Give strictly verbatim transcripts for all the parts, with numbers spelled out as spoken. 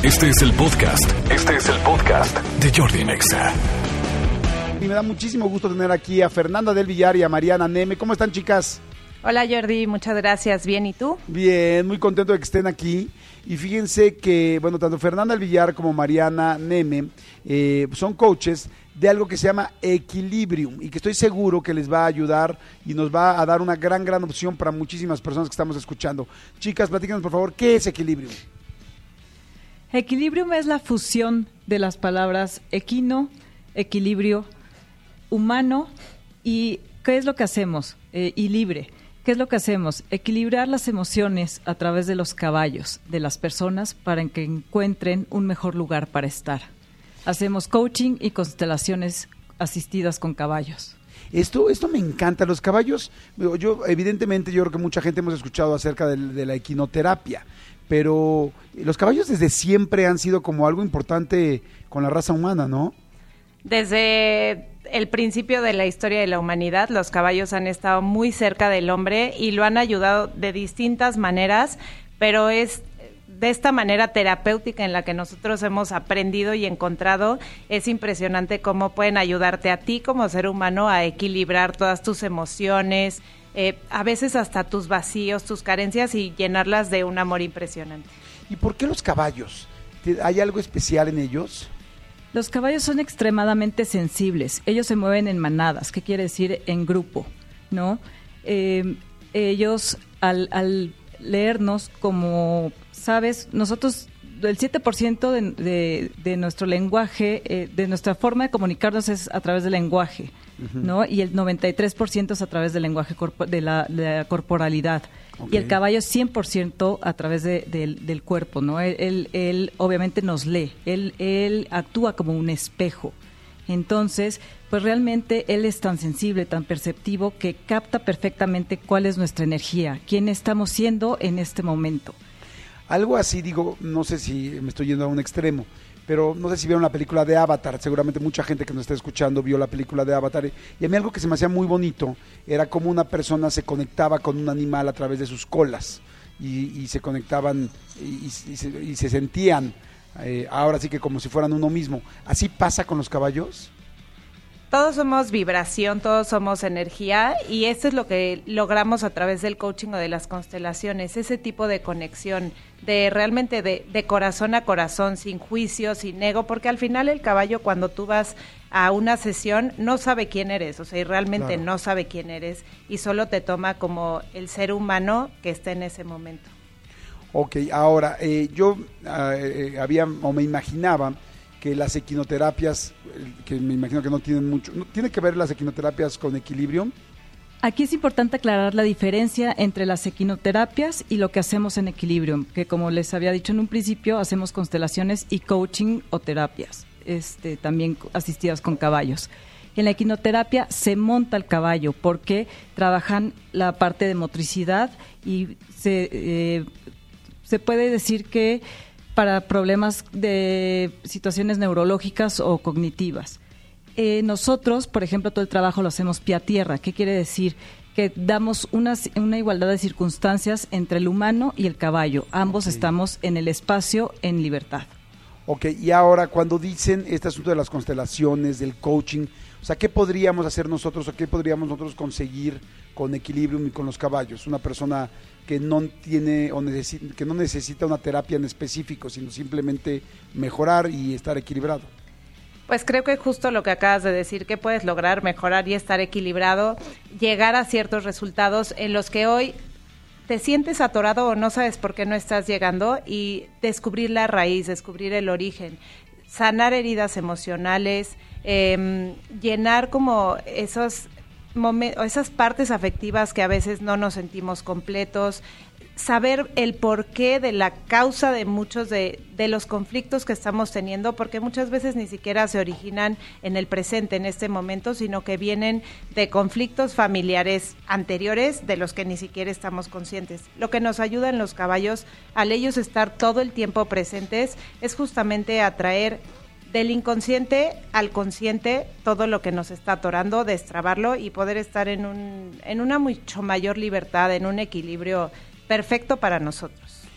Este es el podcast. Este es el podcast de Jordi Nexa. Y me da muchísimo gusto tener aquí a Fernanda del Villar y a Mariana Neme. ¿Cómo están, chicas? Hola, Jordi, muchas gracias. Bien, ¿y tú? Bien, muy contento de que estén aquí. Y fíjense que, bueno, tanto Fernanda del Villar como Mariana Neme eh, son coaches de algo que se llama Equilibrium y que estoy seguro que les va a ayudar y nos va a dar una gran, gran opción para muchísimas personas que estamos escuchando. Chicas, platícanos, por favor, ¿qué es Equilibrium? Equilibrium es la fusión de las palabras equino, equilibrio, humano y ¿qué es lo que hacemos? Eh, y libre. ¿Qué es lo que hacemos? Equilibrar las emociones a través de los caballos, de las personas, para que encuentren un mejor lugar para estar. Hacemos coaching y constelaciones asistidas con caballos. Esto, esto me encanta. Los caballos, yo evidentemente yo creo que mucha gente hemos escuchado acerca de, de la equinoterapia, pero los caballos desde siempre han sido como algo importante con la raza humana, ¿no? Desde el principio de la historia de la humanidad, los caballos han estado muy cerca del hombre y lo han ayudado de distintas maneras, pero es de esta manera terapéutica en la que nosotros hemos aprendido y encontrado. Es impresionante cómo pueden ayudarte a ti como ser humano a equilibrar todas tus emociones, eh, a veces hasta tus vacíos, tus carencias y llenarlas de un amor impresionante. ¿Y por qué los caballos? ¿Hay algo especial en ellos? Los caballos son extremadamente sensibles. Ellos se mueven en manadas, ¿qué quiere decir? En grupo, ¿no? Eh, ellos, al, al leernos, como sabes, nosotros, el siete por ciento de, de, de nuestro lenguaje, eh, de nuestra forma de comunicarnos es a través del lenguaje, uh-huh. ¿no? Y el noventa y tres por ciento es a través del lenguaje corpo, de, la, de la corporalidad. Okay. Y el caballo es cien por ciento a través de, de, del cuerpo, ¿no? Él, él, él obviamente nos lee, él, él actúa como un espejo. Entonces, pues realmente él es tan sensible, tan perceptivo, que capta perfectamente cuál es nuestra energía, quién estamos siendo en este momento. Algo así, digo, no sé si me estoy yendo a un extremo, pero no sé si vieron la película de Avatar. Seguramente mucha gente que nos está escuchando vio la película de Avatar, y a mí algo que se me hacía muy bonito era cómo una persona se conectaba con un animal a través de sus colas y, y se conectaban y, y, se, y se sentían eh, ahora sí que como si fueran uno mismo. ¿Así pasa con los caballos? Todos somos vibración, todos somos energía, y esto es lo que logramos a través del coaching o de las constelaciones, ese tipo de conexión, de realmente de, de corazón a corazón, sin juicio, sin ego, porque al final el caballo, cuando tú vas a una sesión, no sabe quién eres, o sea, y realmente claro. no sabe quién eres, y solo te toma como el ser humano que está en ese momento. Ok, ahora, eh, yo eh, había o me imaginaba que las equinoterapias, que me imagino que no tienen mucho, ¿no tiene que ver las equinoterapias con Equilibrium? Aquí es importante aclarar la diferencia entre las equinoterapias y lo que hacemos en Equilibrium, que como les había dicho en un principio, hacemos constelaciones y coaching o terapias, este, también asistidas con caballos. En la equinoterapia se monta el caballo porque trabajan la parte de motricidad y se, eh, se puede decir que para problemas de situaciones neurológicas o cognitivas. Eh, nosotros, por ejemplo, todo el trabajo lo hacemos pie a tierra. ¿Qué quiere decir? Que damos una, una igualdad de circunstancias entre el humano y el caballo. Ambos okay. estamos en el espacio en libertad. Ok, y ahora cuando dicen este asunto de las constelaciones, del coaching, o sea, ¿qué podríamos hacer nosotros o qué podríamos nosotros conseguir con Equilibrium y con los caballos? Una persona que no tiene o necesita, que no necesita una terapia en específico, sino simplemente mejorar y estar equilibrado. Pues creo que justo lo que acabas de decir, que puedes lograr mejorar y estar equilibrado, llegar a ciertos resultados en los que hoy te sientes atorado o no sabes por qué no estás llegando, y descubrir la raíz, descubrir el origen, sanar heridas emocionales, eh, llenar como esos momentos, esas partes afectivas que a veces no nos sentimos completos, saber el porqué de la causa de muchos de, de los conflictos que estamos teniendo, porque muchas veces ni siquiera se originan en el presente, en este momento, sino que vienen de conflictos familiares anteriores de los que ni siquiera estamos conscientes. Lo que nos ayuda en los caballos, al ellos estar todo el tiempo presentes, es justamente atraer del inconsciente al consciente todo lo que nos está atorando, destrabarlo y poder estar en un en una mucho mayor libertad, en un equilibrio perfecto para nosotros.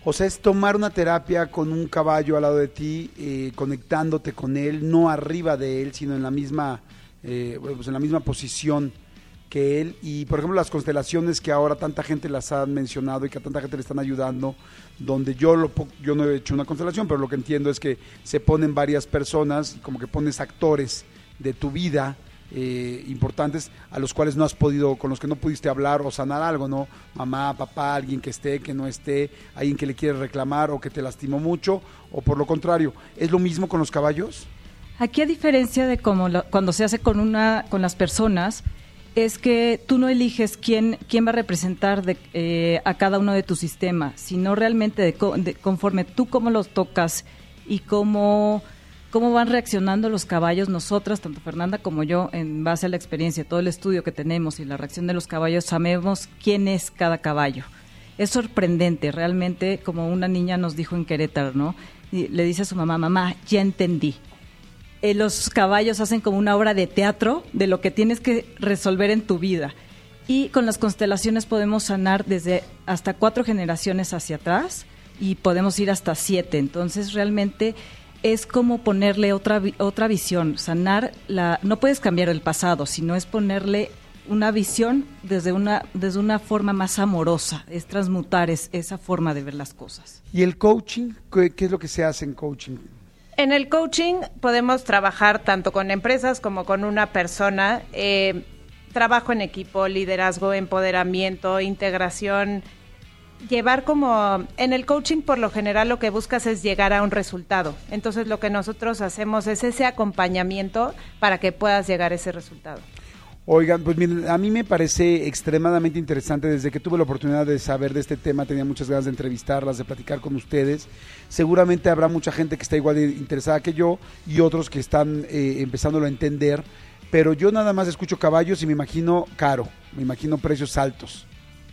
O sea, es tomar una terapia con un caballo al lado de ti, eh, conectándote con él, no arriba de él, sino en la misma, eh, pues en la misma posición que él. Y, por ejemplo, las constelaciones que ahora tanta gente las ha mencionado y que a tanta gente le están ayudando, donde yo lo yo no he hecho una constelación, pero lo que entiendo es que se ponen varias personas, como que pones actores de tu vida, Eh, importantes a los cuales no has podido, con los que no pudiste hablar o sanar algo, ¿no? Mamá, papá, alguien que esté, que no esté, alguien que le quiere reclamar o que te lastimó mucho, o por lo contrario. ¿Es lo mismo con los caballos? Aquí, a diferencia de como lo, cuando se hace con una con las personas, es que tú no eliges quién quién va a representar de, eh, a cada uno de tus sistemas, sino realmente de, de, conforme tú cómo los tocas y cómo cómo van reaccionando los caballos. Nosotras, tanto Fernanda como yo, en base a la experiencia, todo el estudio que tenemos y la reacción de los caballos, sabemos quién es cada caballo. Es sorprendente, realmente, como una niña nos dijo en Querétaro, ¿no? Y le dice a su mamá, mamá, ya entendí. Eh, los caballos hacen como una obra de teatro de lo que tienes que resolver en tu vida. Y con las constelaciones podemos sanar desde hasta cuatro generaciones hacia atrás y podemos ir hasta siete. Entonces, realmente es como ponerle otra otra visión, sanar la, no puedes cambiar el pasado, sino es ponerle una visión desde una desde una forma más amorosa, es transmutar es, esa forma de ver las cosas. ¿Y el coaching? ¿Qué, qué es lo que se hace en coaching? En el coaching podemos trabajar tanto con empresas como con una persona, eh, trabajo en equipo, liderazgo, empoderamiento, integración. Llevar como, en el coaching por lo general lo que buscas es llegar a un resultado, entonces lo que nosotros hacemos es ese acompañamiento para que puedas llegar a ese resultado. Oigan, pues miren, a mí me parece extremadamente interesante. Desde que tuve la oportunidad de saber de este tema, tenía muchas ganas de entrevistarlas, de platicar con ustedes. Seguramente habrá mucha gente que está igual de interesada que yo y otros que están eh, empezándolo a entender, pero yo nada más escucho caballos y me imagino caro, me imagino precios altos.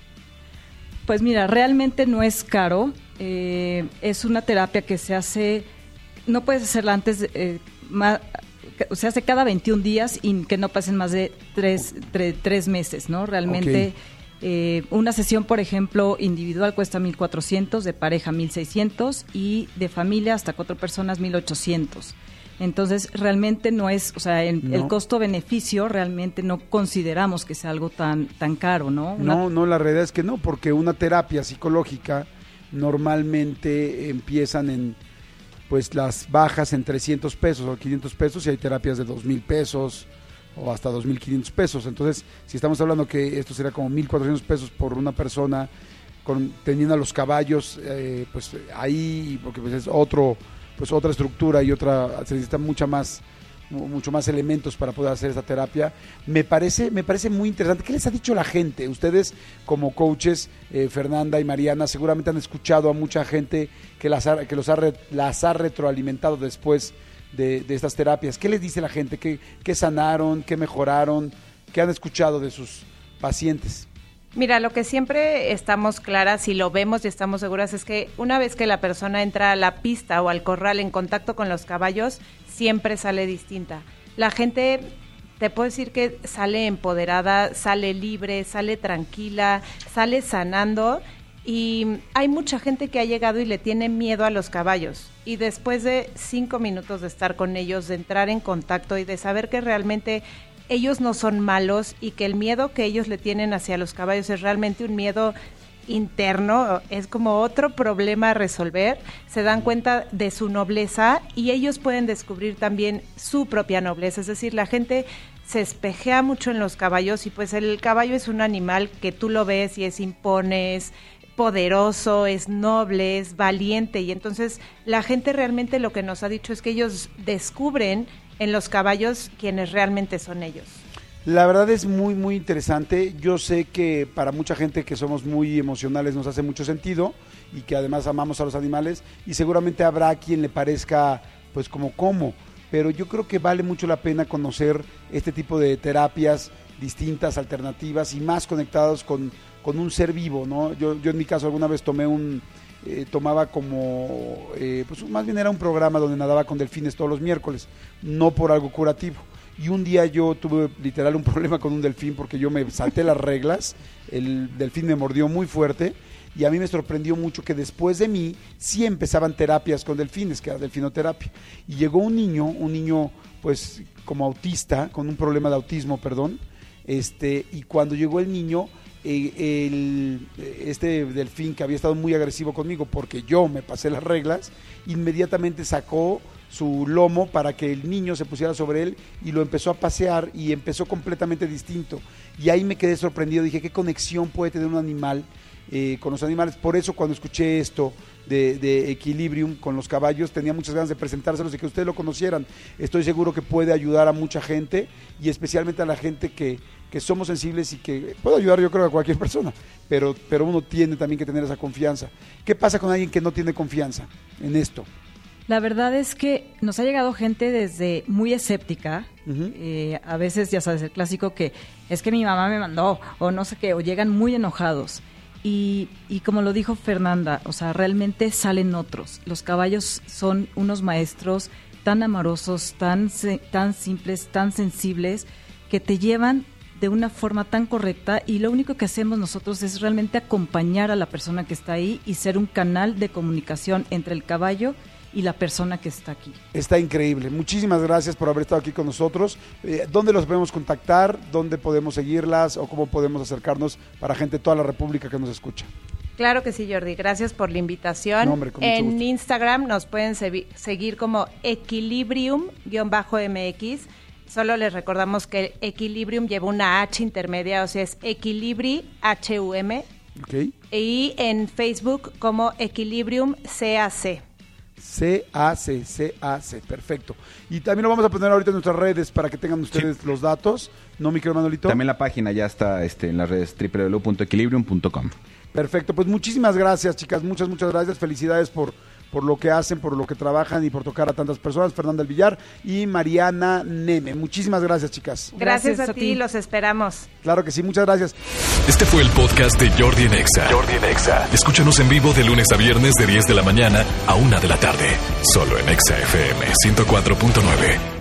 Pues mira, realmente no es caro, eh, es una terapia que se hace, no puedes hacerla antes, de, eh, más, se hace cada veintiún días y que no pasen más de tres, tre, tres meses, ¿no? Realmente, okay. eh, una sesión, por ejemplo, individual cuesta mil cuatrocientos, de pareja mil seiscientos y de familia hasta cuatro personas mil ochocientos. Entonces, realmente no es, o sea, el, no. el costo-beneficio realmente no consideramos que sea algo tan tan caro, ¿no? Una... No, no, la realidad es que no, porque una terapia psicológica normalmente empiezan en, pues, las bajas en trescientos pesos o quinientos pesos y hay terapias de dos mil pesos o hasta dos mil quinientos pesos. Entonces, si estamos hablando que esto sería como mil cuatrocientos pesos por una persona con, teniendo a los caballos, eh, pues ahí, porque pues es otro... pues otra estructura y otra, se necesitan mucha más, mucho más elementos para poder hacer esta terapia. Me parece, me parece muy interesante. ¿Qué les ha dicho la gente? Ustedes como coaches, eh, Fernanda y Mariana, seguramente han escuchado a mucha gente que las ha, que los ha re, las ha retroalimentado después de, de estas terapias. ¿Qué les dice la gente? ¿Qué, qué sanaron? ¿Qué mejoraron? ¿Qué han escuchado de sus pacientes? Mira, lo que siempre estamos claras y lo vemos y estamos seguras es que una vez que la persona entra a la pista o al corral en contacto con los caballos, siempre sale distinta. La gente, te puedo decir que sale empoderada, sale libre, sale tranquila, sale sanando, y hay mucha gente que ha llegado y le tiene miedo a los caballos, y después de cinco minutos de estar con ellos, de entrar en contacto y de saber que realmente ellos no son malos y que el miedo que ellos le tienen hacia los caballos es realmente un miedo interno, es como otro problema a resolver, se dan cuenta de su nobleza y ellos pueden descubrir también su propia nobleza. Es decir, la gente se espejea mucho en los caballos y pues el caballo es un animal que tú lo ves y es impone, es poderoso, es noble, es valiente, y entonces la gente realmente lo que nos ha dicho es que ellos descubren en los caballos quienes realmente son ellos. La verdad es muy, muy interesante. Yo sé que para mucha gente que somos muy emocionales nos hace mucho sentido y que además amamos a los animales, y seguramente habrá quien le parezca pues como cómo, pero yo creo que vale mucho la pena conocer este tipo de terapias distintas, alternativas y más conectados con, con un ser vivo, ¿no? Yo, yo en mi caso alguna vez tomé un... Eh, tomaba como, eh, pues más bien era un programa donde nadaba con delfines todos los miércoles, no por algo curativo, y un día yo tuve literal un problema con un delfín porque yo me salté las reglas, el delfín me mordió muy fuerte Y a mí me sorprendió mucho que después de mí sí empezaban terapias con delfines, que era delfinoterapia. Y llegó un niño, un niño pues como autista, con un problema de autismo, perdón, este, y cuando llegó el niño, eh, el, este delfín que había estado muy agresivo conmigo porque yo me pasé las reglas, inmediatamente sacó su lomo para que el niño se pusiera sobre él y lo empezó a pasear y empezó completamente distinto. Y ahí me quedé sorprendido, dije, ¿qué conexión puede tener un animal eh, con los animales? Por eso cuando escuché esto de, de Equilibrium con los caballos, tenía muchas ganas de presentárselos y que ustedes lo conocieran. Estoy seguro que puede ayudar a mucha gente y especialmente a la gente que, que somos sensibles y que puede ayudar yo creo a cualquier persona, pero, pero uno tiene también que tener esa confianza. ¿Qué pasa con alguien que no tiene confianza en esto? La verdad es que nos ha llegado gente desde muy escéptica, uh-huh. eh, a veces ya sabes el clásico que es que mi mamá me mandó o no sé qué, o llegan muy enojados y, y como lo dijo Fernanda, o sea, realmente salen otros. Los caballos son unos maestros tan amorosos, tan, tan simples, tan sensibles, que te llevan de una forma tan correcta y lo único que hacemos nosotros es realmente acompañar a la persona que está ahí y ser un canal de comunicación entre el caballo y la persona que está aquí. Está increíble. Muchísimas gracias por haber estado aquí con nosotros. Eh, ¿Dónde los podemos contactar? ¿Dónde podemos seguirlas? ¿O cómo podemos acercarnos para gente de toda la República que nos escucha? Claro que sí, Jordi. Gracias por la invitación. No, hombre, con mucho en gusto. Instagram nos pueden se- seguir como Equilibrium-M X. Solo les recordamos que Equilibrium lleva una H intermedia, o sea, es Equilibri H U M. Okay. Y en Facebook como Equilibrium C A C. C A C, C A C, perfecto. Y también lo vamos a poner ahorita en nuestras redes para que tengan ustedes sí. los datos, ¿no, mi querido Manolito? También la página ya está este, en las redes doble u doble u doble u punto equilibrium punto com. Perfecto, pues muchísimas gracias, chicas, muchas, muchas gracias, felicidades por, por lo que hacen, por lo que trabajan y por tocar a tantas personas, Fernanda del Villar y Mariana Neme. Muchísimas gracias, chicas. Gracias, gracias a, a ti, los esperamos. Claro que sí, muchas gracias. Este fue el podcast de Jordi en Exa. Jordi en Exa. Escúchanos en vivo de lunes a viernes de diez de la mañana a una de la tarde. Solo en Exa F M ciento cuatro punto nueve.